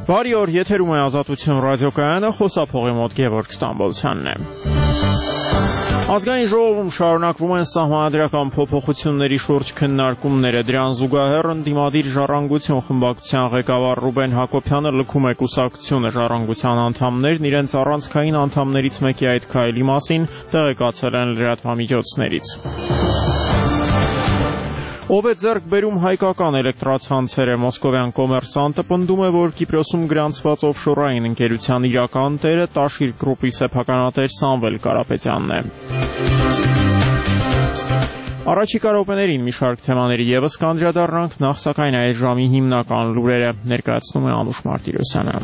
Բարի օր, եթերում է Ազատություն ռադիոկայանը, խոսափողի մոտ Գևորգ Ստամբոլցյանն է։ Ազգային ժողովում շարունակվում են սահմանադրական փոփոխությունների շուրջ քննարկումները, դրան զուգահեռ ընդդիմադիր Ժառանգություն խմբակցության ղեկավար Ռուբեն Հակոբյանը լքում է կուսակցությունը, Ժառանգության անդամներն իրենց առանցքային անդամներից մեկի այդ քայլի մասին տեղեկացել են լրատվամիջոցներից։ Ով է ձեռք բերում հայկական էլեկտրացանցերը, մոսկովյան կոմերսանտը պնդում է, որ Կիպրոսում գրանցված օֆշորային ընկերության իրական տերը Տաշիր գրուպի սեփականատեր Սամվել Կարապետյանն է։ Առաջիկա րոպեներին մի շարք թեմաների ևս կանդրադառնանք, նախ սակայն այդ ժամի հիմնական լուրերը ներկայացնում է Անուշ Մարտիրոսյանը։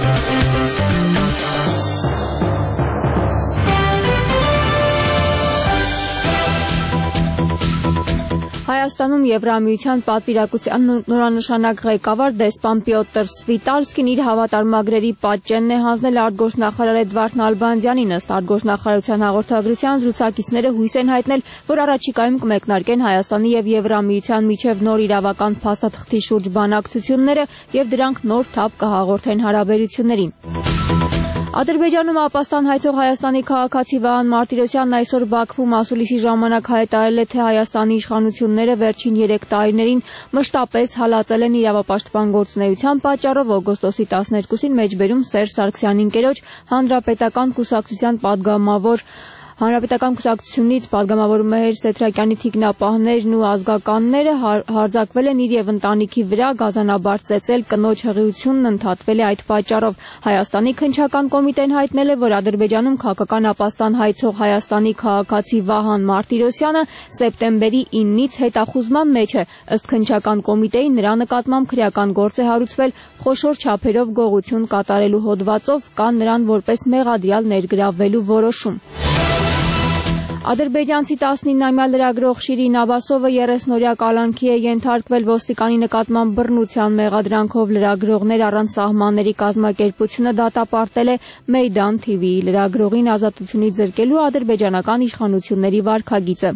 Հայաստանում Եվրամիության պատվիրակության նորանշանակ ղեկավար դեսպան Պյոտր Սվիտալսկին իր հավատարմագրերի պատճենն է հանձնել արտգործնախարար Էդվարդ Նալբանդյանին, ըստ արտգործնախարարության հաղորդագրության զրուցակիցները հույս են հայտնել, որ առաջիկայում կմեկնարկեն Հայաստանի եւ Եվրամիության միջև նոր իրավական փաստաթղթի շուրջ բանակցությունները եւ դրանք նոր թափ կհաղորդեն հարաբերություններին։ Ադրբեջանում ապաստան հայցող Հայաստանի քաղաքացի Վահան Մարտիրոսյանն այսօր Բաքվում ասուլիսի ժամանակ հայտարարել է, թե Հայաստանի իշխանությունները վերջին 3 տարիներին մշտապես հալածել են իրավապաշտպան գործունեության պատճառով օգոստոսի 12-ին մեջբերում Սերժ Սարգսյանի ընկերոջ Հանրապետական կուսակցության պատգամավոր Հանրապետական կուսակցությունից պատգամավոր Մեհեր Սեթրակյանի թիկնապահներն ու ազգականները հարձակվել են իր եւ ընտանիքի վրա, գազանաբար ծեծել, կնոջ հղիությունն ընդհատվել է այդ պատճառով։ Հայաստանի քննչական կոմիտեն հայտնել է, որ Ադրբեջանում քաղաքական ապաստան հայցող Հայաստանի քաղաքացի Վահան Մարտիրոսյանը սեպտեմբերի 9-ից հետախուզման մեջ է։ Ըստ քննչական կոմիտեի նրա նկատմամբ քրեական գործ է հարուցվել խոշոր չափերով գողություն կատարելու հոդվածով, կա նրան որպես մեղադրյալ ներգրավվելու որոշում։ Ադրբեջանցի 19-ամյա լրագրող Շիրին Աբասովը 30-օրյա կալանքի է ենթարկվել ոստիկանի նկատմամբ բռնության մեղադրանքով լրագրողներ առանց սահմանների կազմակերպությունը դատապարտել է Մեյդան TV-ի լրագրողին ազատությունից զրկելու ադրբեջանական իշխանությունների վարքագիծը։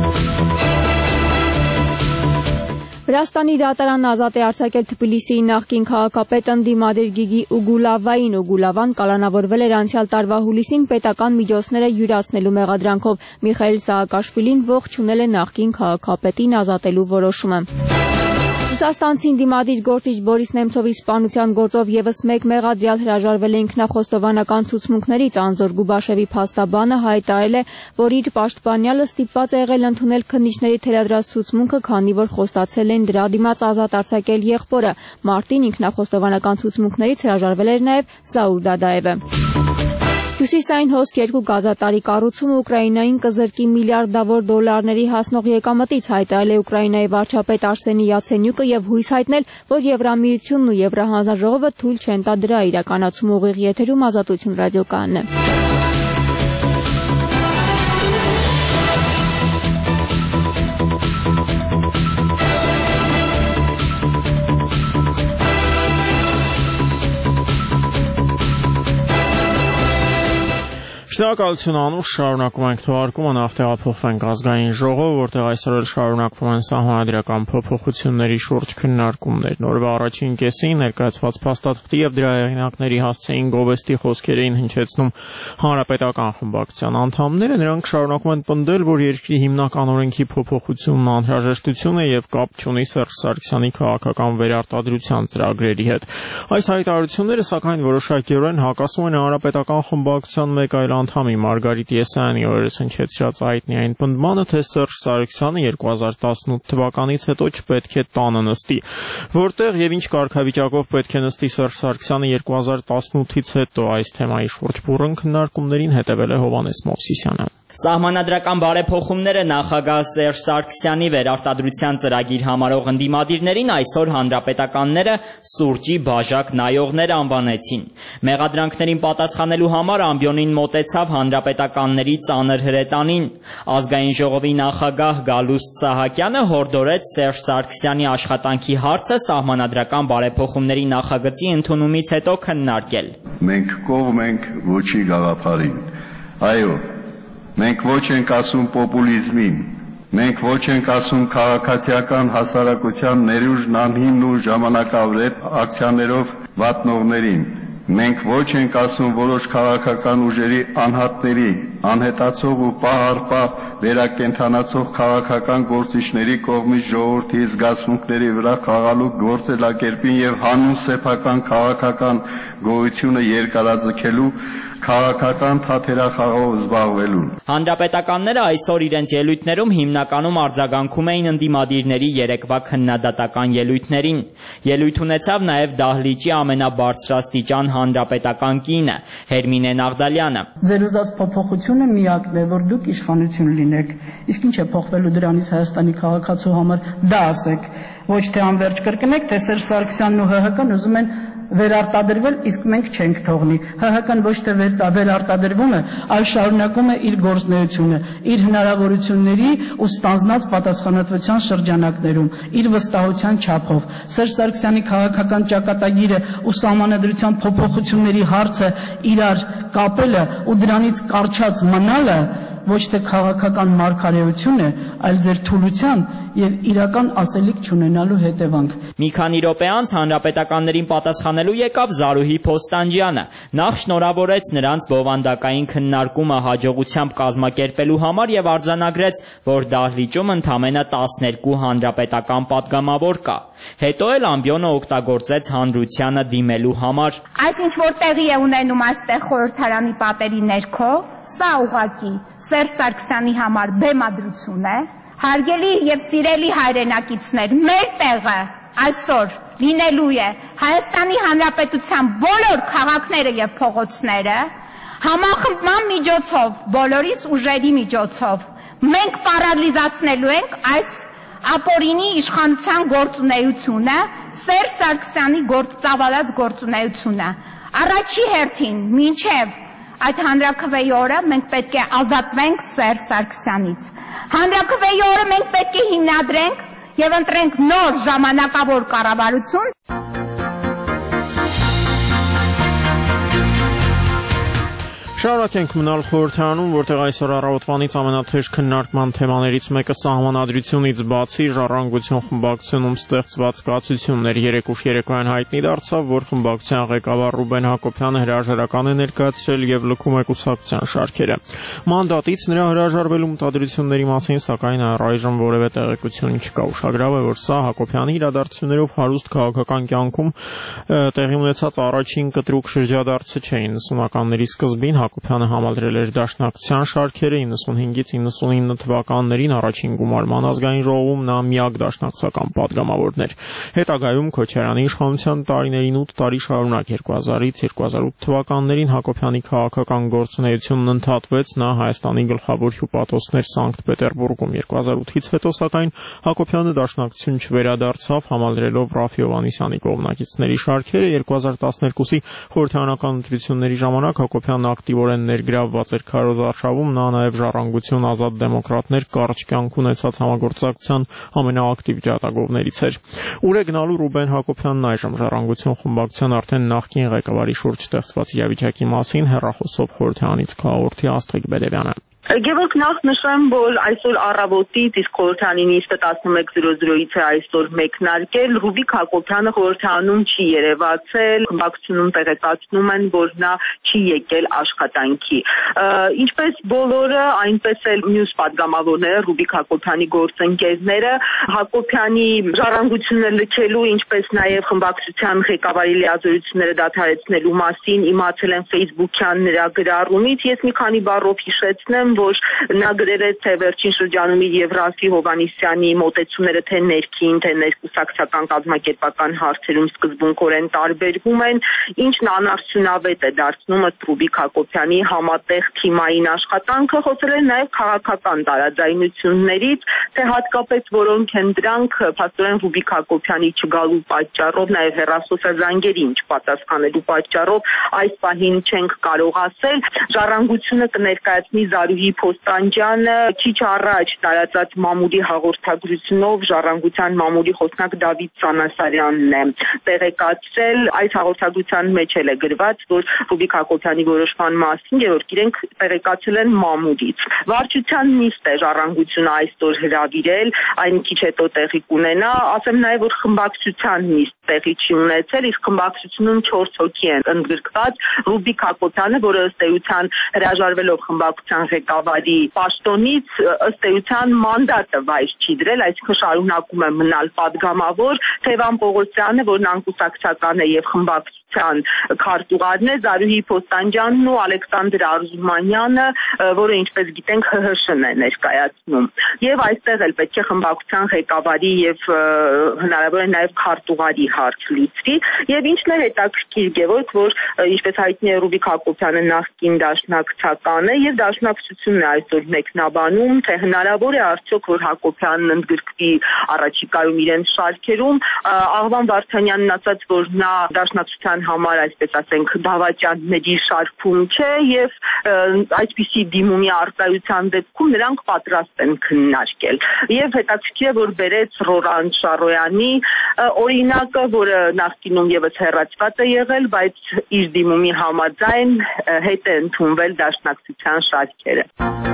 Վրաստանի դատարանն ազատ է արձակել Թբիլիսիի նախկին քաղաքապետ ընդդիմադիր Գիգի Ուգուլավային։ Ուգուլավան կալանավորվել էր անցյալ տարվա հուլիսին պետական միջոցները յուրացնելու մեղադրանքով։ Միխայիլ Սահակաշվիլին ողջունել է նախկին քաղաքապետին ազատելու որոշումը։ Ռուսաստանցի ընդդիմադիր գործիչ Բորիս Նեմցովի սպանության գործով ևս մեկ մեղադրյալ հրաժարվել է ինքնախոստովանական ցուցմունքներից։ Անզոր Գուբաշևի փաստաբանը հայտարարել է, որ իր պաշտպանյալը ստիպված է եղել ընդունել քննիչների թելադրած ցուցմունքը, քանի որ խոստացել են դրա դիմաց ազատ արձակել եղբորը։ Մարտին ինքնախոստովանական ցուցմունքներից հրաժարվել էր նաև Զաուր Դադաևը։ Հյուսիսային հոսք 2 գազատարի կառուցումը Ուկրաինային կզրկի միլիարդավոր դոլարների հասնող եկամտից, հայտարարել է Ուկրաինայի վարչապետ Արսենի Յացենյուկը եւ հույս հայտնել, որ Եվրամիությունն ու Եվրահանձնաժողովը թույլ չեն տա դրա իրականացումը։ Ուղիղ եթերում Ազատություն ռադիոկայանն է։ Շնորհակալություն Անուշ, շարունակում ենք թողարկումը, նախ տեղափոխվենք ազգային ժողով, որտեղ այսօր էլ շարունակվում են սահմանադրական փոփոխությունների շուրջ քննարկումներ։ Նորվա առաջին կեսին ներկայացված փաստաթղթի եւ դրա հեղինակների հասցեին գովեստի խոսքերին հնչեցնում Հանրապետական խմբակցության անդամները, նրանք շարունակում են պնդել, որ երկրի հիմնական օրենքի փոփոխությունն անհրաժեշտություն է եւ կապ չունի Սերժ Սարգսյանի քաղաքական վերարտադրության ծրագրերի հետ։ Այս հայտարարությունները սակայն որոշակիորեն հակասում են Հանրապետական խմբակցության մեկ այլ անդամի Մարգարիտ Եսայանի օրերս հնչեցրած այդնի այն պնդմանը, թե Սերժ Սարգսյանը 2018 թվականից հետո չպետք է տանը նստի, որտեղ եւ ինչ կարգավիճակով պետք է նստի Սերժ Սարգսյանը 2018-ից հետո այս թեմայի շուրջ բուրըն քննարկումներին հետևել է Հովհաննես Մովսիսյանը։ Սահմանադրական բարեփոխումները նախագահ Սերժ Սարգսյանի վերարտադրության ծրագիր համարող ընդդիմադիրներին այսօր հանրապետականները սուրճի բաժակ նայողներ անվանեցին։ Մեղադրանքներին պատասխանելու համար ամբիոնին մոտեցավ հանրապետականների ծանր հրետանին։ Ազգային ժողովի նախագահ Գալուստ Սահակյանը հորդորեց Սերժ Սարգսյանի աշխատանքի հարցը սահմանադրական բարեփոխումների նախագծի ընդունումից հետո քննարկել։ Մենք կողմ ենք ոչի գաղափարին։ Այո, մենք ոչ ենք ասում պոպուլիզմին, Մենք ոչ ենք ասում քաղաքացիական հասարակության ներուժն անհիմն ու ժամանակավրեպ ակցիաներով վատնողներին։ Մենք ոչ ենք ասում որոշ քաղաքական ուժերի անհատների, անհետացող ու պահ առ պահ վերակենդանացող քաղաքական գործիչների կողմից ժողովրդի զգացմունքների վրա խաղալու գործելակերպին եւ հանուն սեփական քաղաքական գոյությունը երկարաձգելու քաղաքական թաթերախաղով զբաղվելուն։ Հանրապետականները այսօր իրենց ելույթներում հիմնականում արձագանքում էին ընդդիմադիրների երեկվա քննադատական ելույթներին։ Ելույթ ունեցավ նաև դահլիճի ամենաբարձրաստիճան հանրապետական կինը Հերմինե Նաղդալյանը։ Ձեր ուզած փոփոխությունը միակն է, որ դուք իշխանություն լինեք։ Իսկ ինչ է փոխվելու դրանից Հայաստանի քաղաքացու համար, դա ասեք։ Ոչ թե անվերջ կրկնեք, թե Սերժ Սարգսյանն ու ՀՀԿ-ն ուզում են վերարտադրվել, իսկ մենք չենք թողնի։ ՀՀԿ-ն ոչ թե վերարտադրվում է, այլ շարունակում է իր գործունեությունը, իր հնարավորությունների ու ստանձնած պատասխանատվության շրջանակներում, իր վստահության չափով։ Սերժ Սարգսյանի քաղաքական ճակատագիրը ու սահմանադրության փոփոխությունների հարցը իրար կապելը ու դրանից կարճած մնալը ոչ թե քաղաքական մարգարեություն է, այլ ձեր թուլության եւ իրական ասելիք չունենալու հետևանք։ Մի քանի րոպե անց հանրապետականներին պատասխանելու եկավ Զարուհի Փոստանջյանը։ Նախ շնորհավորեց նրանց բովանդակային քննարկումը հաջողությամբ կազմակերպելու համար եւ արձանագրեց, որ դահլիճում ընդամենը 12 հանրապետական պատգամավոր կա։ Հետո էլ ամբիոնը օգտագործեց հանրությանը դիմելու համար։ Այս ինչ որ տեղի է ունենում այստեղ խորհրդարանի պատերի ներքո, սա ուղղակի Սերժ Սարգսյանի համար բեմադրություն է։ Հարգելի եւ սիրելի հայրենակիցներ, մեր տեղը այսօր լինելու է Հայաստանի Հանրապետության բոլոր քաղաքները եւ փողոցները համախմբման միջոցով, բոլորիս ուժերի միջոցով։ Մենք պարալիզացնելու ենք այս ապօրինի իշխանության գործունեությունը, Սերժ Սարգսյանի ծավալած գործունեությունը։ Առաջի հերթին, մինչև այդ հանրաքվեի օրը մենք պետք է ազատվենք Սերժ Սարգսյանից։ Հանրաքվեի օրը մենք պետք է հիմնադրենք եւ ընտրենք նոր ժամանակավոր կառավարություն։ Շարունակենք մնալ խորհրդարանում, որտեղ այսօր առավոտվանից ամենաթեժ քննարկման թեմաներից մեկը սահմանադրությունից բացի ժառանգություն խմբակցությունում ստեղծված կացություններ։ Երեկուշ երեկոյան հայտնի դարձավ, որ խմբակցության ղեկավար Ռուբեն Հակոբյանը հրաժարական է ներկայացրել եւ լքում է կուսակցության շարքերը։ Մանդատից նրա հրաժարվելու մտադրությունների մասին սակայն առայժմ որևէ տեղեկություն չկա։ Ուշագրավ է, որ սա Հակոբյանի իրադարձություններով հարուստ քաղաքական կյանքում տեղի ունեցած առաջին կտրուկ շրջադարձը չէ։ 90-ականների սկզբին Հակոբյանը համալրել էր Դաշնակցության շարքերը 95-ից 99 թվականներին առաջին գումարման ազգային ժողովում նա միակ դաշնակցական պատգամավորն էր։ Հետագայում Քոչարյանի իշխանության տարիներին 8 տարի շարունակ 2000-ից 2008 թվականներին Հակոբյանի քաղաքական գործունեությունն ընդհատվեց, նա Հայաստանի գլխավոր հյուպատոսներ Սանկտ Պետերբուրգում 2008-ից հետո սակայն Հակոբյանը դաշնակցություն չվերադարձավ, համալրելով Ռաֆի Հովհաննիսյանի կողմնակիցների շարքերը 2012-ի խորհրդարանական ընտրությունների ժամանակ Հակոբյանն ակտիվորեն ներգրավված էր քարոզարշավում, նա նաև Ժառանգություն ազատ դեմոկրատներ կարճ կյանք ունեցած համագործակցության ամենաակտիվ ջատագովներից էր։ Ուր է գնալու Ռուբեն Հակոբյանն այժմ Ժառանգություն խմբակցության արդեն նախկին ղեկավարի շուրջ ստեղծված իրավիճակի մասին հեռախոսով խորհրդարանից կհաղորդի Աստղիկ Բեդևյանը։ Գևորգ, նախ նշեմ, որ այսօր առավոտից իսկ խորհրդարանի նիստը 11:00-ից է այսօր մեկնարկել, Ռուբիկ Հակոբյանը խորհրդարանում չի երևացել, խմբակցությունում տեղեկացնում են, որ նա չի եկել աշխատանքի։ Ինչպես բոլորը, այնպես էլ մյուս պատգամավորները, Ռուբիկ Հակոբյանի գործընկերները, Հակոբյանի ժառանգությունը լքելու, ինչպես նաև խմբակցության ղեկավարի լիազորությունները դադարեցնելու մասին իմացել են Facebook-յան նրա գրառումից։ Ես մի քանի բառով հիշեցնեմ, որ նա գրել է, թե վերջին շրջանում եւ Ռաֆի Հովհաննիսյանի մոտեցումները թե ներքին, թե ներկուսակցական կազմակերպական հարցերում սկզբունքորեն տարբերվում են, ինչն անարդյունավետ է դարձնում Ռուբիկ Հակոբյանի համատեղ թիմային աշխատանքը, խոսել է նաեւ քաղաքական տարաձայնություններից, թե հատկապես որոնք են դրանք փաստորեն Ռուբիկ Հակոբյանի չգալու պատճառով, նաեւ հեռախոսազանգերին չպատասխանելու պատճառով այս պահին չենք կարող ասել։ Ժառանգությունը կներկայացնի Զարուհի Զարուհի Փոստանջյանը քիչ առաջ տարածած մամուլի հաղորդագրությունով Ժառանգության մամուլի խոսնակ Դավիթ Սանասարյանն է տեղեկացրել, այս հաղորդագրության մեջ էլ է գրված, որ Ռուբիկ Հակոբյանի որոշման մասին երրորդ իրենք տեղեկացել են մամուլից։ Վարչության նիստ է Ժառանգությունը այսօր հրավիրել, այն քիչ հետո տեղի կունենա, ասեմ նաև որ խմբակցության նիստ տեղի չի ունեցել, իսկ խմբակցությունում 4 հոգի են ընդգրկված, Ռուբիկ Հակոբյանը, որը ըստ էության հրաժարվելով խմբակցության ղեկավարի պաշտոնից, ըստ էության մանդատը վայր չի դրել, այսինքն շարունակում է մնալ падգամավոր, Թևան Պողոսյանը, որն անկուսակցական է եւ խմբակցության քարտուղարն է, Զարուհի Փոստանջյանն ու Ալեքսանդր Արզումանյանը, որը ինչպես գիտենք ՀՀՇ-ն է ներկայացնում։ Եվ այստեղ էլ պետք է խմբակցության ղեկավարի եւ հնարավոր է նաեւ քարտուղարի հարց լուծվի, եւ ինչն է հետաքրքիր Գևորգ, որ ինչպես հայտնի է Ռուբիկ Հակոբյանը նախկին դաշնակցական է եւ դաշնակցությունն է այսօր մեկնաբանում, թե հնարավոր է արդյոք որ Հակոբյանն ընդգրկվի առաջիկայում իրենց շարքերում, Աղվան Վարդանյանն ասաց, որ նա դաշնակցության համար, այսպես ասենք, դավաճանների շարքում չէ եւ այսպիսի դիմումի արտահայտության դեպքում նրանք պատրաստ են քննարկել։ Եվ հետաքրքիր է, որ բերեց Ռորան Շարոյանի օրինակը, որը նախկինում եւս հեռացված է եղել, բայց իր դիմումի համաձայն հետ է ընդունվել դաշնակցության շարքերը։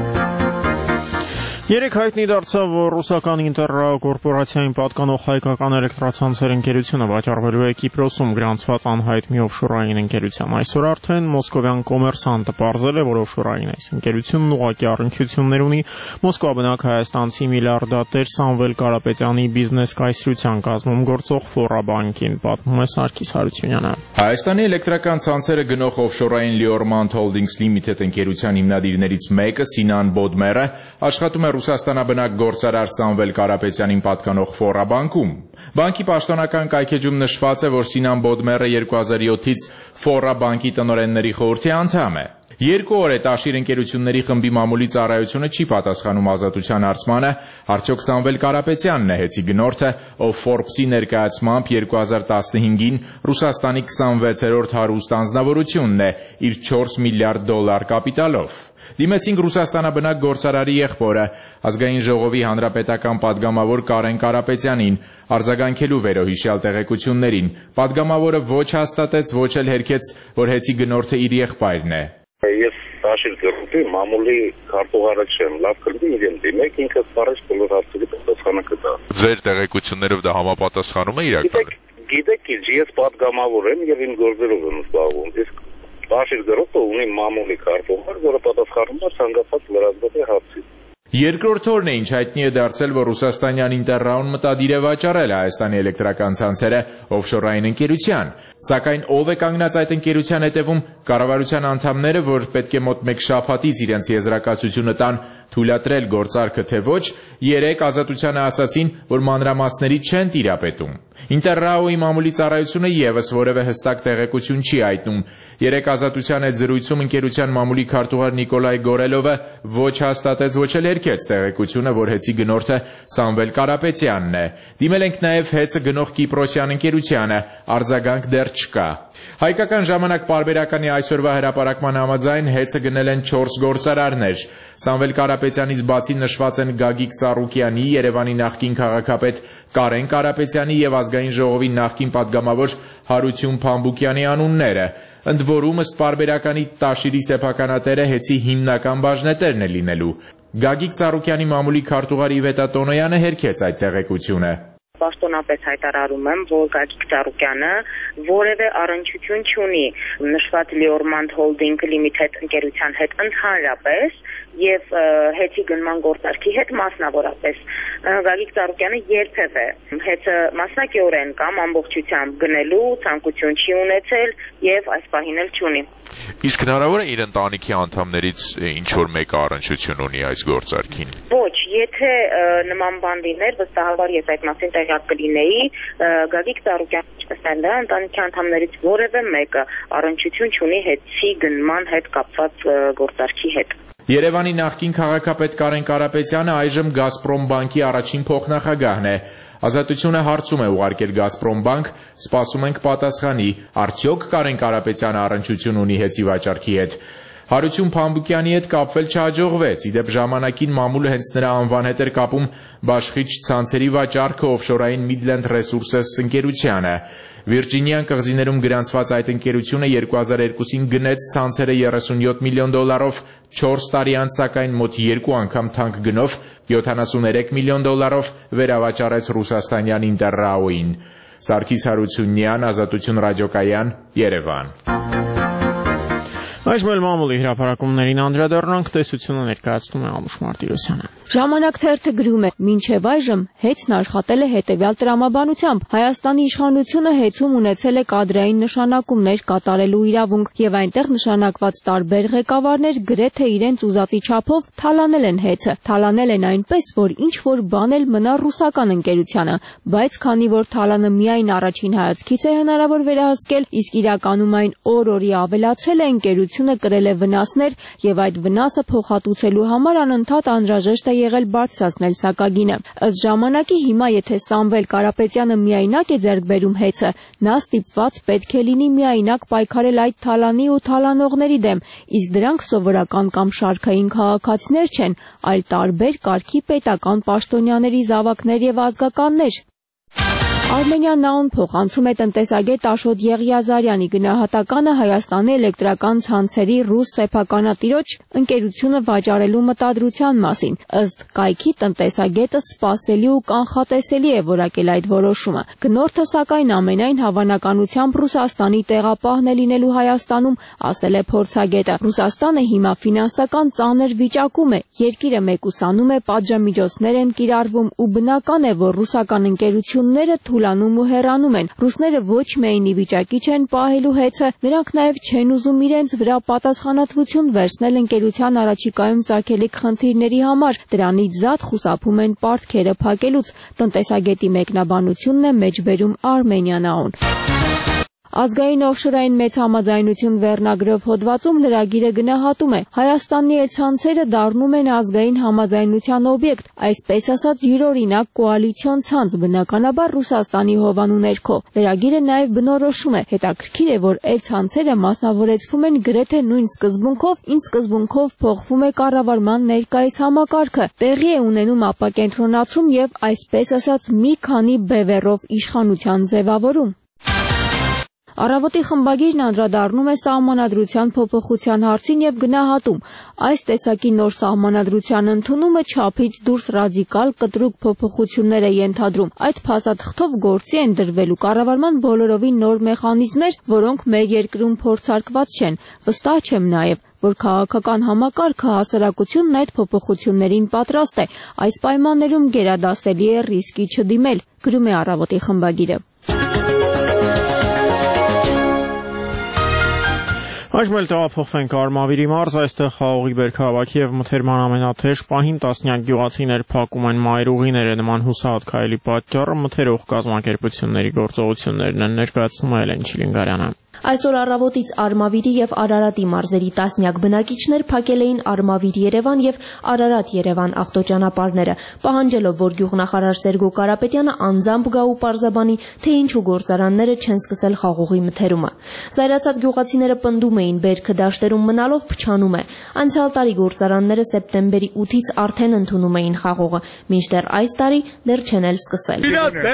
Երեք հայտնի դարձավ, որ ռուսական Ինտերրաո կորպորացիային պատկանող հայկական էլեկտրացանցեր ընկերությունը վաճառվելու է Կիպրոսում գրանցված անհայտ մի օֆշորային ընկերության։ Այսօր արդեն մոսկովյան Կոմերսանտը պարզել է, որ օֆշորային այս ընկերությունն ուղղակի առնչություններ ունի Մոսկվա բնակ հայաստանցի միլիարդատեր Սամվել Կարապետյանի բիզնես կայսրության կազմում գործող Ֆորաբանկին, պատմում է Սարգիս Հարությունյանը։ Հայաստանի էլեկտրական ցանցերը գնող օֆշորային Լիորմանտ Հոլդինգս Լիմիթեդ ընկերության հիմնադիրներից մեկը Սինան Բոդմերը աշխատում է Ռուսաստանաբնակ գործարար Սամվել Կարապետյանին պատկանող Ֆորաբանկում։ Բանկի պաշտոնական կայքեջում նշված է, որ Սինան Բոդմերը 2007-ից Ֆորաբանկի տնօրենների խորհրդի անդամ է։ 2 օր է Տաշիր ընկերությունների խմբի մամուլի ծառայությունը չի պատասխանում ազատության հարցմանը, արդյոք Սամվել Կարապետյանն է հեծի գնորդը, ով Forbes-ի ներկայացմամբ 2015-ին Ռուսաստանի 26-րդ հարուստ անձնավորությունն է իր $4 միլիարդ կապիտալով։ Դիմեցինք Ռուսաստանաբնակ գործարարի եղբորը, ազգային ժողովի հանրապետական падգամավոր Կարեն Կարապետյանին, արձագանքելու վերոհիշյալ տեղեկություններին։ Падգամավորը ոչ հաստատեց, ոչ էլ հերքեց, որ հեծի գնորդը իր եղբայրն է։ Ես Տաշիր գյուղի մամուլի քարտուղարը չեմ, լավ կլինի իրեն դիմեք, ինքը սպառեց բոլոր հարցերի պատասխանը կտա։ Ձեր տեղեկություններով դա համապատասխանում է իրականում։ Գիտեք, ես падգամավոր եմ եւ իմ գործերով եմ զբաղվում։ Իսկ Տաշիր գյուղը ունի մամուլի քարտուղար, որը պատասխանում է ցանկացած լրացուցիչ հարցի։ Երկրորդ օրն է, ինչ հայտնի է դարձել, որ ռուսաստանյան Ինտերրաուն մտադիր է վաճառել Հայաստանի էլեկտրական ցանցերը օֆշորային ընկերության։ Սակայն ով է կանգնած այդ ընկերության հետևում, կառավարության անդամները, որ պետք է մոտ 1 շաբաթից իրենց եզրակացությունը տան, թույլատրել գործարքը թե ոչ, երեք ազատությանը ասացին, որ մանրամասների չեն տիրապետում։ Ինտերրաոյի մամուլի ծառայությունը եւս որևէ հստակ տեղեկություն չի հայտնում։ Երեք ազատության հետ զրույցում ընկերության մամուլի քարտուղար Նիկոլայ Գորելովը ոչ հաստատեց, ոչ էլ հերքեց տեղեկությունը, որ հեծի գնորդը Սամվել Կարապետյանն է։ Դիմել ենք նաև հեծը գնող Կիպրոսյան ընկերությանը, արձագանք դեռ չկա։ Հայկական ժամանակ պարբերականի այսօրվա հրապարակման համաձայն հեծը գնել են 4 գործարարներ։ Սամվել Կարապետյանից բացի նշված են Գագիկ Ծառուկյանի, Երևանի նախկին քաղաքապետ Կարեն Կարապետյանի եւ ազգային ժողովի նախկին падգամավոր Հարություն Փամբուկյանի անունները։ Ընդ որում ըստ պարբերականի Տաշիրի սեփականատերը հեծի հիմնական բաժնետերն է լինելու։ Գագիկ Ծառուկյանի մամուլի քարտուղար Իվետա Տոնոյանը հերքեց այդ տեղեկությունը։ Պաշտոնապես հայտարարում եմ, որ Գագիկ Ծառուկյանը որևէ առնչություն չունի նշված Լիորմանտ Հոլդինգ Լիմիթեդ ընկերության հետ ընդհանրապես եւ հեծի գնման գործարքի հետ մասնավորապես։ Գագիկ Ծառուկյանը երբևէ հեծը մասնակիորեն կամ ամբողջությամբ գնելու ցանկություն չի ունեցել եւ այս պահին էլ չունի։ Իսկ հնարավոր է իր ընտանիքի անդամներից ինչ-որ մեկը առնչություն ունի այս գործարքին։ Ոչ, եթե նման բան լիներ, վստահաբար ես այդ մասին տեղյակ կլինեի, Գագիկ Ծառուկյանը, ինչպես նրա ընտանիքի անդամներից որևէ մեկը առնչություն չունի հեծի գնման հետ կապված գործարքի հետ։ Երևանի նախկին քաղաքապետ Կարեն Կարապետյանը այժմ Գազպրոմ բանկի առաջին փոխնախագահն է։ Ազատությունը հարցում է ուղարկել Գազպրոմ բանկ, սպասում ենք պատասխանի, արդյոք Կարեն Կարապետյանը առնչություն ունի հեծի վաճառքի հետ։ Հարություն Փամբուկյանի հետ կապվել չհաջողվեց, իդեպ ժամանակին մամուլը հենց նրա անվան հետ էր կապում բաշխիչ ցանցերի վաճառքը օֆշորային Midland Resources ընկերությանը։ Վիրջինիան կղզիներում գրանցված այդ ընկերությունը 2002-ին գնեց ցանցերը $37 միլիոն, 4 տարի անց սակայն մոտ 2 անգամ թանկ գնով $73 միլիոն վերավաճառեց ռուսաստանյան Ինտերրաոյին։ Սարգիս Հարությունյան, Ազատություն ռադիոկայան, Երևան։ Այժմ էլ մամուլի հրապարակումներին անդրադառնանք, տեսությունը ներկայացնում է Անուշ Մարտիրոսյանը։ Ժամանակ թերթը գրում է. մինչև այժմ հեծն աշխատել է հետևյալ տրամաբանությամբ. Հայաստանի իշխանությունը հեծում ունեցել է կադրային նշանակումներ կատարելու իրավունք եւ այնտեղ նշանակված տարբեր ղեկավարներ գրեթե իրենց ուզածի չափով թալանել են հեծը։ Թալանել են այնպես, որ ինչ որ բան էլ մնա ռուսական ընկերությանը, բայց քանի որ թալանը միայն առաջին հայացքից է հնարավոր վերահսկել, իսկ իրականում այն օր-օրի ավելացել է, ընկերությունը կրել է վնասներ եւ այդ վնասը փոխհատուցելու համար անընդհատ անհրաժեշտ է եղել բարձրացնել սակագինը։ Ըստ ժամանակի հիմա եթե Սամվել Կարապետյանը միայնակ է ձեռք բերում հեծը, նա ստիպված պետք է լինի միայնակ պայքարել այդ թալանի ու թալանողների դեմ, իսկ դրանք սովորական կամ շարքային քաղաքացիներ չեն, այլ տարբեր կարգի պետական պաշտոնյաների զավակներ եւ ազգականներ։ Armenian Now-ն փոխանցում է տնտեսագետ Աշոտ Եղիազարյանի գնահատականը Հայաստանի էլեկտրական ցանցերի ռուս սեփականատիրոջ ընկերությունը վաճառելու մտադրության մասին։ Ըստ կայքի տնտեսագետը սպասելի ու կանխատեսելի է որակել այդ որոշումը։ Գնորդը սակայն ամենայն հավանականությամբ Ռուսաստանի տեղապահն է լինելու Հայաստանում, ասել է փորձագետը։ Ռուսաստանը հիմա ֆինանսական ծանր վիճակում է, երկիրը մեկուսանում է, պատժամիջոցներ են կիրառվում ու բնական է, որ ռուսական ընկերությունները թուլանում ու հեռանում են։ Ռուսները ոչ միայն ի վիճակի չեն պահելու հեծը, նրանք նաև չեն ուզում իրենց վրա պատասխանատվություն վերցնել ընկերության առաջիկայում ծագելիք խնդիրների համար։ Դրանից զատ խուսափում են պարտքերը փակելուց։ Տնտեսագետի մեկնաբանությունն է մեջբերում Armenian Now-ն։ Ազգային օֆշորային մեծ համաձայնություն վերնագրով հոդվածում լրագիրը գնահատում է. Հայաստանի ցանցերը դառնում են ազգային համաձայնության օբյեկտ, այսպես ասած յուրօրինակ կոալիցիոն ցանց, բնականաբար Ռուսաստանի հովանու ներքո։ Լրագիրը նաև բնորոշում է. հետաքրքիր է, որ ցանցերը մասնավորեցվում են գրեթե նույն սկզբունքով, ինչ սկզբունքով փոխվում է կառավարման ներկայիս համակարգը։ Տեղի է ունենում ապակենտրոնացում եւ այսպես ասած մի քանի բևեռով իշխանության ձևավորում։ Առավոտի խմբագիրն անդրադառնում է սահմանադրության փոփոխության հարցին եւ գնահատում. այս տեսակի նոր սահմանադրության ընդունումը չափից դուրս ռադիկալ կտրուկ փոփոխություններ է ենթադրում։ Այդ փաստաթղթով գործի են դրվելու կառավարման բոլորովին նոր մեխանիզմներ, որոնք մեր երկրում փորձարկված չեն։ Վստահ չեմ նաեւ, որ քաղաքական համակարգը հասարակությունն այդ փոփոխություններին պատրաստ է։ Այս պայմաններում գերադասելի է ռիսկի չդիմել, գրում է Առավոտի խմբագիրը։ Այժմ էլ տեղափոխվենք Արմավիրի մարզ, այստեղ խաղողի բերքահավաքի եւ մթերման ամենաթեժ պահին տասնյակ գյուղացիներ փակում են մայրուղիները, նման հուսահատ քայլի պատճառը մթերող կազմակերպությունների գործողություններն են, ներկայացնում է Էլեն Չիլինգարյանը։ Այսօր առավոտից Արմավիրի եւ Արարատի մարզերի տասնյակ բնակիչներ փակել էին Արմավիր-Երևան եւ Արարատ-Երևան ավտոճանապարհները, պահանջելով, որ գյուղնախարար Սերգո Կարապետյանը անձամբ գա ու պարզաբանի, թե ինչու գործարանները չեն սկսել խաղողի մթերումը։ Զայրացած գյուղացիները պնդում էին, բերքը դաշտերում մնալով փչանում է։ Անցյալ տարի գործարանները սեպտեմբերի 8-ից արդեն ընդունում էին խաղողը, մինչդեռ այս տարի դեռ չեն էլ սկսել։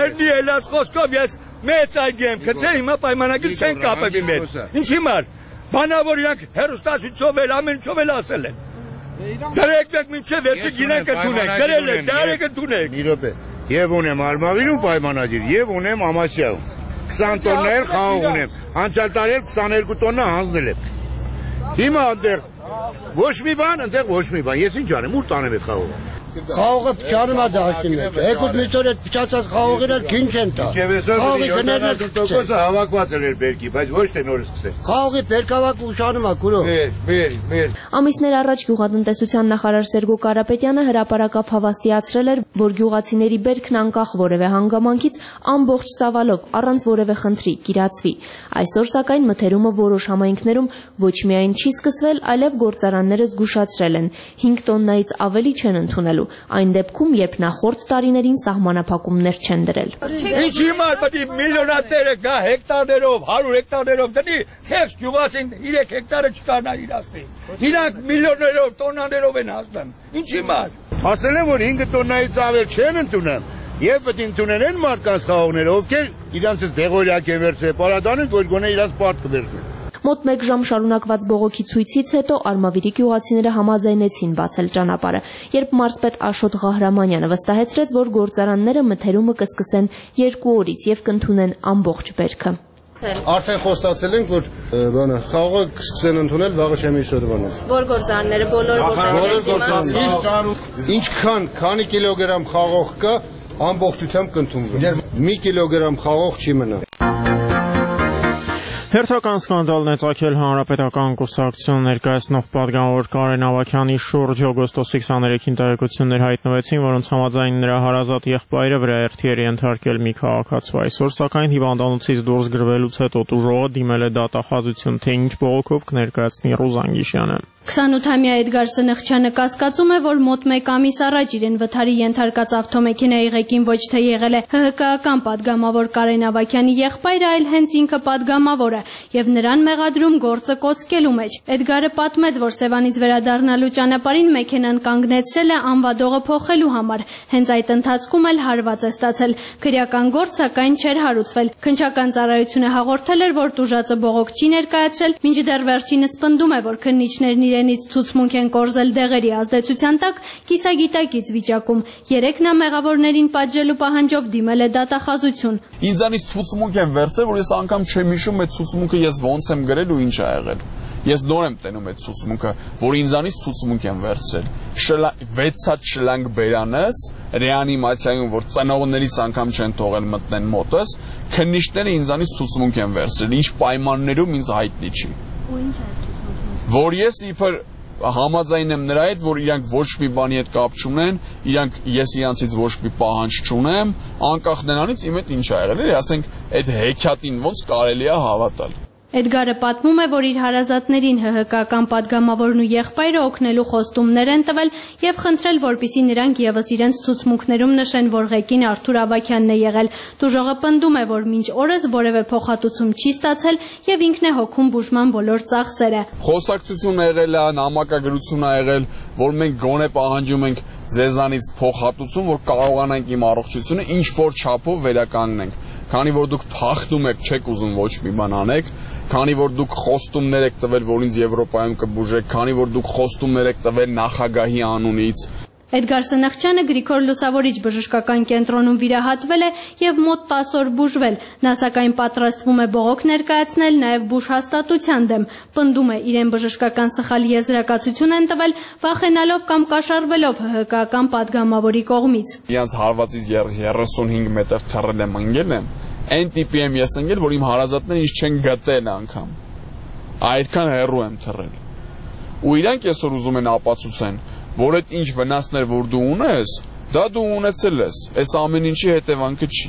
Մեծ այգեմ, քցե հիմա պայմանագիր չեն կապել մեզ։ Ինչի մար, բանավոր իրանք հերոստացույցով էլ ամեն ինչով էլ ասել են։ Դրեք մեկ մինչև վերջի գինեն կտունեք, գրել է, դարեք կտունեք։ Մի րոպե, եւ ունեմ Արմավիրում պայմանագիր, եւ ունեմ Ամասիայում։ 20 տոննա էլ խաղող ունեմ, անցյալ տարի 22 տոննա հանձնել եմ։ Հիմա այնտեղ ոչ մի բան, այնտեղ ոչ մի բան, ես ինչ անեմ, ուր տանեմ այդ խաղողը։ Խաղողը փչանում է դաշտի մեջ։ Եկուտ միսօր այդ փչացած խաղողերը քին չեն տա։ Խաղողի գներն տոկոսը հավաքված էր բերքի, բայց ոչ թե նոր սկսել։ Խաղողի բերքավաքը ուշանում է, քուրո։ Մեր։ Ամիսներ առաջ գյուղատնտեսության նախարար Սերգո Կարապետյանը հրապարակավ հավաստիացրել էր, որ գյուղացիների բերքն անկախ որևէ հանգամանքից ամբողջ ծավալով առանց որևէ խնդրի կիրացվի։ Այսօր սակայն մթերումը որոշ համայնքներում ոչ միայն չի սկսվել, այլև գործարանները զգուշացրել են 5 տոննայից ավելի չեն ընդունելու, այն դեպքում, երբ նախորդ տարիներին սահմանափակումներ չեն դրել։ Ինչի համար պետք է միլիոնատերը գա հեկտարներով, 100 հեկտարներով դնի, խեղճ գյուղացին 3 հեկտարը չկարնա իրացնի։ Իրանք միլիոններով, տոննաներով են հասնում։ Ինչի համար։ Ասել են, որ 5 տոննայից ավել չեն ընդունել։ Եվ պետք է ընդունեն այն մարդկանց խաղողները, ովքեր իրանցից դեղորյակ են վերցրել, պարադանեն, որ գոնե իրանց պարտքը վերցնեն։ Մոտ 1 ժամ շարունակված բողոքի ցույցից հետո Արմավիրի գյուղացիները համաձայնեցին բացել ճանապարհը, երբ մարզպետ Աշոտ Ղահրամանյանը վստահեցրեց, որ գործարանները մթերումը կսկսեն 2 օրից եւ կընդունեն ամբողջ բերքը։ Արդեն խոստացել ենք, որ խաղողը կսկսեն ընդունել վաղը շեմի շորվանից։ Որ գործարանները բոլոր գործարանները ինչքան, քանի կիլոգրամ խաղող կա, ամբողջությամբ կընդունվի։ 1 կիլոգրամ խաղող չի մնա։ Հերթական սկանդալն է ծագել հանրապետական կուսակցություն ներկայացնող պատգամավոր Կարեն Ավագյանի շուրջ օգոստոսի 23-ին տեղեկություններ հայտնվեցին, որոնց համաձայն նրա հարազատ եղբայրը վրաերթի էր ենթարկել մի քաղաքացու։ Այսօր սակայն հիվանդանոցից դուրս գրվելուց հետո տուժողը դիմել է դատախազություն, թե ինչ բողոքով կներկայացնի Ռուզան Գիշյանը։ 28-ամյա Էդգար Սնխչյանը կասկածում է, որ մոտ 1 ամիս առաջ իրեն վթարի ենթարկած ավտոմեքենայի ղեկին ոչ թե եղել է ՀՀԿ-ական պատգամավոր Կարեն Ավագյանի եղբայրը, այլ հենց ինքը պատգամավորը եւ նրան մեղադրում գործը կոծկելու մեջ։ Էդգարը պատմեց, որ Սևանից վերադառնալու ճանապարհին մեքենան կանգնեցրել է անվադողը փոխելու համար։ Հենց այդ ընթացքում էլ հարված է ստացել։ Քրեական գործ սակայն չէր հարուցվել։ Քննչական ծառայությունը հաղորդել էր, որ տուժածը բողոք չի ներկայացրել, մինչդեռ վերջինս պնդում է, որ քննիչներն իրենից ցուցմունք են կորզել դեղերի ազդեցության տակ կիսագիտակից վիճակում։ 3 նա մեղավորներին պատժելու պահանջով դիմել է դատախազություն։ Ինձանից ցուցմունք են վերցրել, որ ես անգամ չեմ հիշում այդ ցուցմունքը ես ոնց եմ գրել ու ինչ ա եղել։ Ես նոր եմ տենում այդ ցուցմունքը, որ ինձանից ցուցմունք են վերցրել։ 6 հատ շլանգ բերանս ռեանիմացիայում, որ ծնողներիս անգամ չեն թողել մտնեն մոտս, քննիչները ինձանից ցուցմունք են վերցրել, ինչ պայմաններում ինձ հայտնի չի։ Ու ինչ է որ ես իբր համաձայն եմ նրա հետ, որ իրանք ոչ մի բանի հետ կապ չունեն, ես իրանցից ոչ մի պահանջ չունեմ, անկախ նրանից իմ հետ ինչ ա եղել, ասենք այդ հեքիաթին ոնց կարելի է հավատալ։ Էդգարը պատմում է, որ իր հարազատներին ՀՀԿ-ական պատգամավորն ու եղբայրը օգնելու խոստումներ են տվել եւ խնդրել, որպեսզի նրանք եւս իրենց ցուցմունքներում նշեն, որ ղեկին Արթուր Ավագյանն է եղել։ Տուժողը պնդում է, որ մինչ օրս որևէ փոխհատուցում չի ստացել եւ ինքն է հոգում բուժման բոլոր ծախսերը։ Խոսակցություն եղել է, նամակագրություն ա եղել, որ մենք գոնե պահանջում ենք ձեզանից փոխհատուցում, որ կարողանանք իմ առողջությունը ինչ որ չափով վերականգնենք։ Քանի որ դուք փախնում եք, չեք ուզում ոչ մի բան անեք, քանի որ դուք խոստումներ եք տվել, որ ինձ Եվրոպայում կբուժեք, քանի որ դուք խոստումներ եք տվել նախագահի անունից։ Էդգար Սնխչյանը Գրիգոր Լուսավորիչ բժշկական կենտրոնում վիրահատվել է եւ մոտ 10 օր բուժվել։ Նա սակայն պատրաստվում է բողոք ներկայացնել նաեւ բուժհաստատության դեմ։ Պնդում է, իրեն բժշկական սխալ եզրակացություն են տվել, վախենալով կամ կաշառվելով ՀՀԿ-ական պատգամավորի կողմից։ Իրանց հարվածից 35 մետր թռել եմ ընկել եմ, այն տիպի եմ ես ընկել, որ իմ հարազատները ինձ չեն գտել անգամ։ Այդքան հեռու եմ թռել։ Ու իրանք այսօր ուզում են ապացուցեն, որ այդ ինչ վնասներ որ դու ունես, դա դու ունեցել ես, այս ամեն ինչի հետևանքը չի։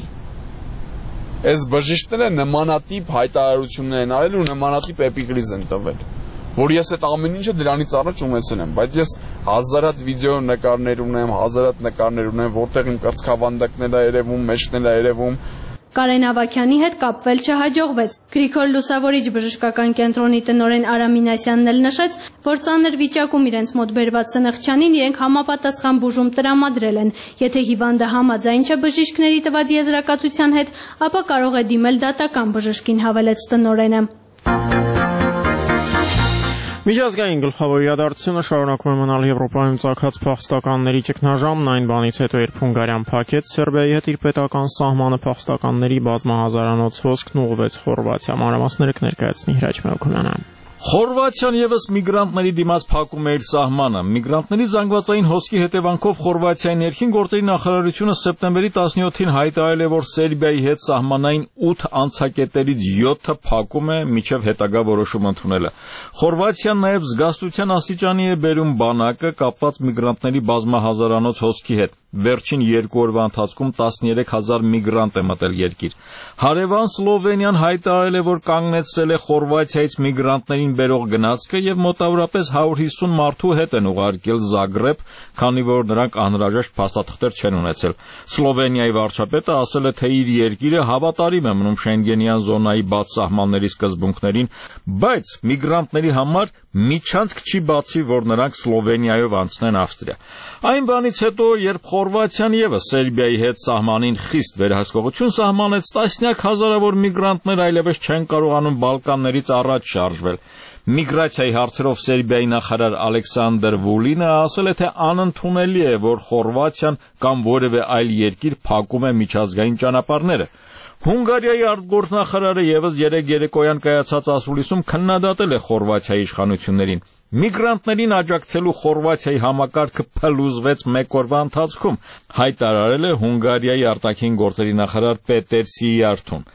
Այս բժիշկները նմանատիպ հայտարարություններ են արել ու նմանատիպ էպիկրիզ են տվել, որ ես այդ ամեն ինչը դրանից առաջ ունեցել եմ, բայց ես հազարատ վիդեո նկարներ ունեմ, հազարատ նկարներ ունեմ, որտեղ իմ կրծքավանդակներ ա երևում, մեջքներ ա երևում։ Կարեն Ավագյանի հետ կապվել չհաջողվեց։ Գրիգոր Լուսավորիչ բժշկական կենտրոնի տնօրեն Արամ Մինասյանն էլ նշեց, որ ծանր վիճակում իրենց մոտ բերված Սնխչյանին իրենք համապատասխան բուժում տրամադրել են։ Եթե հիվանդը համաձայն չէ բժիշկների տված եզրակացության հետ, ապա կարող է դիմել դատական բժշկին, հավելեց տնօրենը։ Միջազգային գլխավոր իրադարձությունը շարունակում է մնալ Եվրոպայում ծագած փախստականների ճգնաժամն այն բանից հետո, երբ Հունգարիան փակեց Սերբիայի հետ իր պետական սահմանը, փախստականների բազմահազարանոց հոսքն ուղղվեց Խորվաթիա։ Մանրամասները կներկայացնի Հրաչ Մելքոնյանը։ Խորվաթիան եւս միգրանտների դիմաց փակում է իր սահմանը։ Միգրանտների զանգվածային հոսքի հետևանքով Խորվաթիայի ներքին գործերի նախարարությունը սեպտեմբերի 17-ին հայտարարել է, որ Սերբիայի հետ սահմանային 8 անցակետերից 7-ը փակում է մինչև հետագա որոշում ընդունելը։ Խորվաթիան նաեւ զգաստության աստիճանի է բերում բանակը կապված միգրանտների բազմահազարանոց հոսքի հետ։ վերջին 2 օրվա ընթացքում 13000 միգրանտ է մտել երկիր։ Հարևան Սլովենիան հայտարարել է, որ կանգնեցրել է Խորվաթիայից միգրանտներին բերող գնացքը եւ մոտավորապես 150 մարդու հետ են ուղարկել Զագրեբ, քանի որ նրանք անհրաժեշտ փաստաթղթեր չեն ունեցել։ Սլովենիայի վարչապետը ասել է, թե իր երկիրը հավատարիմ է մնում Շենգենյան զոնայի բաց սահմանների սկզբունքներին, բայց միգրանտների համար միջանցք չի բացի, որ նրանք Սլովենիայով անցնեն Ավստրիա։ Այն բանից հետո, երբ Խորվաթիան եւս Սերբիայի հետ սահմանին խիստ վերահսկողություն սահմանեց, տասնյակ հազարավոր միգրանտներ այլևս չեն կարողանում Բալկաններից առաջ շարժվել։ Միգրացիայի հարցերով Սերբիայի նախարար Ալեքսանդր Վուլինը ասել է, թե անընդունելի է, որ Խորվաթիան կամ որևէ այլ երկիր փակում է միջազգային ճանապարհները։ Հունգարիայի արտգործնախարարը եւս երեկոյան կայացած ասուլիսում քննադատել է Խորվաթիայի իշխանություններին։ Միգրանտներին աջակցելու Խորվաթիայի համակարգը փլուզվեց 1 օրվա ընթացքում, հայտարարել է Հունգարիայի արտաքին գործերի նախարար Պետեր Սիյարտուն։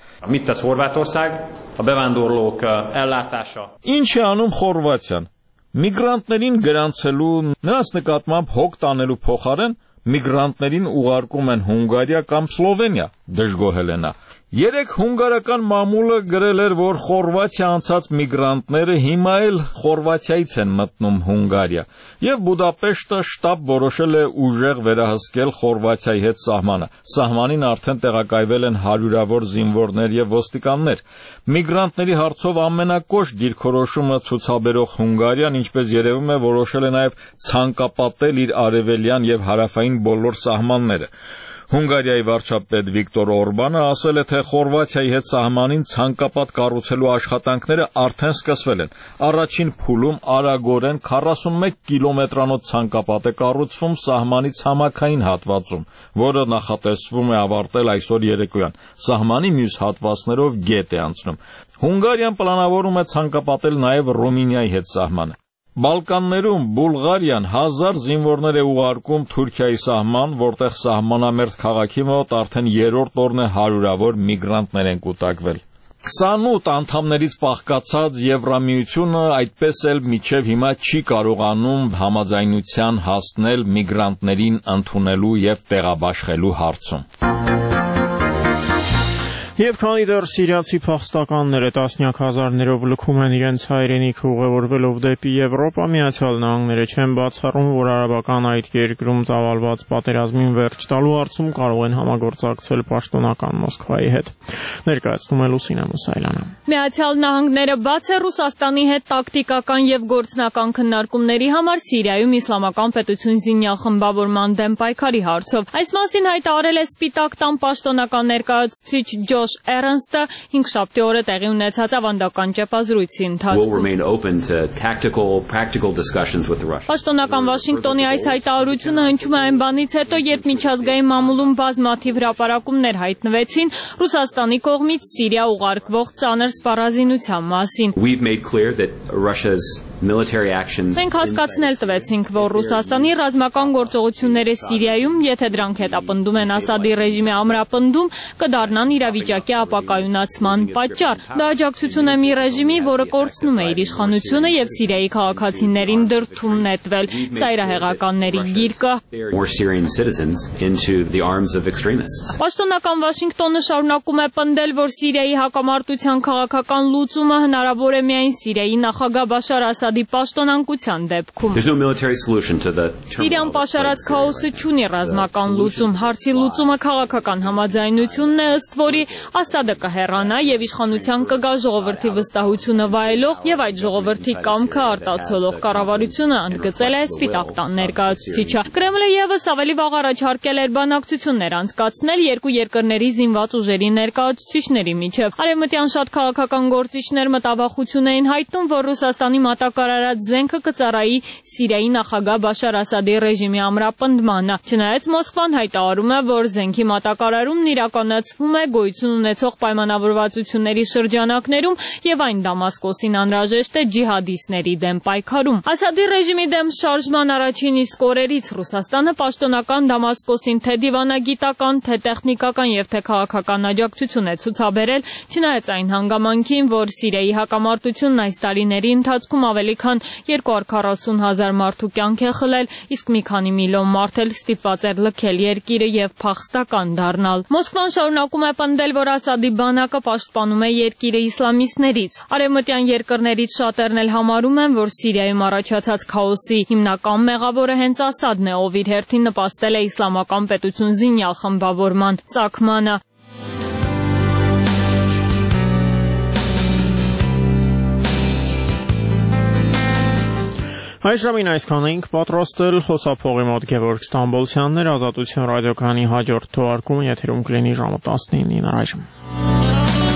Ինչ է անում Խորվաթիան։ Միգրանտներին գրանցելու, նրանց նկատմամբ հոգ տանելու փոխարեն միգրանտներին ուղարկում են Հունգարիա կամ Սլովենիա, դժգոհել է նա։ Երեք հունգարական մամուլը գրել էր, որ Խորվաթիա անցած միգրանտները հիմա էլ Խորվաթիայից են մտնում Հունգարիա, եւ Բուդապեշտը շտապ որոշել է ուժեղ վերահսկել Խորվաթիայի հետ սահմանը։ Սահմանին արդեն տեղակայվել են հարյուրավոր զինվորներ եւ ոստիկաններ։ Միգրանտների հարցով ամենակոշ դիրքորոշումը ցուցաբերող Հունգարիան, ինչպես երևում է, որոշել է նաեւ ցանկապատել իր արևելյան եւ հարավային բոլոր սահմանները։ Հունգարիայի վարչապետ Վիկտոր Օրբանը ասել է, թե Խորվաթիայի հետ սահմանին ցանկապատ կառուցելու աշխատանքները արդեն սկսվել են։ Առաջին փուլում արագորեն 41 կիլոմետրանոց ցանկապատ է կառուցվում սահմանի ցամաքային հատվածում, որը նախատեսվում է ավարտել այսօր երեկոյան։ Սահմանի մյուս հատվածներով գետ է անցնում։ Հունգարիան պլանավորում է ցանկապատել նաև Ռումինիայի հետ սահմանը։ Բալկաններում Բուլղարիան 1000 զինվորներ է ուղարկում Թուրքիայի սահման, որտեղ սահմանամերձ քաղաքի մոտ արդեն 3-րդ օրն է հարյուրավոր միգրանտներ են կուտակվել։ 28 անդամներից բաղկացած Եվրամիությունը այդպես էլ մինչև հիմա չի կարողանում համաձայնության հասնել միգրանտներին ընդունելու եւ տեղաբաշխելու հարցում։ Եվ քանի դեռ սիրիացի փախստականները տասնյակ հազարներով լքում են իրենց հայրենիքը ուղևորվելով դեպի Եվրոպա, Միացյալ Նահանգները չեն բացառում, որ արաբական այդ երկրում ծավալված պատերազմին վերջ տալու հարցում կարող են համագործակցել պաշտոնական Մոսկվայի հետ։ Ներկայացնում է Լուսինա Մուսայելյանը։ Միացյալ Նահանգները բաց է Ռուսաստանի հետ տակտիկական եւ գործնական քննարկումների համար Սիրիայում իսլամական պետություն զինյալ խմբավորման դեմ պայքարի հարցով։ Այս մասին հայտարարել է Սպիտակ տան պաշտոնական ներկայացուցիչ Ջոշ Էրնստը հինգշաբթի օրը տեղի ունեցած ավանդական ճեպազրույցի ընթացքում։ Պաշտոնական Վաշինգտոնի այս հայտարարությունը հնչում է այն բանից հետո, երբ միջազգային մամուլում բազմաթիվ հրապարակումներ հայտնվեցին Ռուսաստանի կողմից Սիրիա ուղարկվող ծանր սպառազինության մասին։ Մենք հասկացնել տվեցինք, որ Ռուսաստանի ռազմական գործողությունները Սիրիայում, եթե դրանք հետապնդում են Ասադի ռեժիմի ամրապնդում, կդառնան իրավիճակի ապակայունացման պատճառ։ Դա աջակցություն է մի ռեժիմի, որը կորցնում է իր իշխանությունը եւ Սիրիայի քաղաքացիներին դրդում նետվել ծայրահեղականների գիրկը։ Պաշտոնական Վաշինգտոնը շարունակում է պնդել, որ Սիրիայի հակամարտության քաղաքական լուծումը հնարավոր է միայն Սիրիայի նախագահ Բաշար Ասադի պաշտոնանկության դեպքում։ Սիրիան պաշարած քաոսը չունի ռազմական լուծում, հարցի լուծումը քաղաքական համաձայնությունն է, ըստ որի Ասադը կհեռանա եւ իշխանության կգա ժողովրդի վստահությունը վայելող եւ այդ ժողովրդի կամքը արտացոլող կառավարությունը, ընդգծել է Սպիտակ տան ներկայացուցիչը։ Կրեմլը եւս ավելի վաղ առաջարկել էր բանակցություններ անցկացնել երկու երկրների զինված ուժերի ներկայացուցիչների միջև։ Արևմտյան շատ քաղաքական գործիչներ մտավախություն էին հայտնում, որ Ռուսաստանի մատակարարած զենքը կծառայի Սիրիայի նախագահ Բաշար Ասադի ռեժիմի ամրապնդմանը։ Չնայած Մոսկվան հայտարարում է, որ զենքի մատակարարումն իրականացվում է գոյություն ունեցող պայմանավորվածությունների շրջանակներում եւ այն Դամասկոսին անհրաժեշտ է ջիհադիստների դեմ պայքարում։ Ասադի ռեժիմի դեմ շարժման առաջին իսկ օրերից Ռուսաստանը պաշտոնական Դամասկոսին թե դիվանագիտական, թե տեխնիկական եւ թե քաղաքական աջակցություն է ցուցաբերել, չնայած այն հանգամանքին, որ Սիրիայի հակամարտությունն այս տարիների ընթացքում ավելի ավելի քան 240,000 մարդու կյանք է խլել, իսկ մի քանի միլիոն մարդ էլ ստիպված էր լքել երկիրը եւ փախստական դառնալ։ Մոսկվան շարունակում է պնդել, որ Ասադի բանակը պաշտպանում է երկիրը իսլամիստներից։ Արևմտյան երկրներից շատերն էլ համարում են, որ Սիրիայում առաջացած քաոսի հիմնական մեղավորը հենց Ասադն է, ով իր հերթին նպաստել է իսլամական պետություն զինյալ խմբավորման ծագմանը։ Այս ժամին այսքան էինք պատրաստել, խոսափողի մոտ Գևորգ Ստամբոլցյանն էր, Ազատություն ռադիոկայանի հաջորդ թողարկումը եթերում կլինի ժամը 19-ին առայժմ։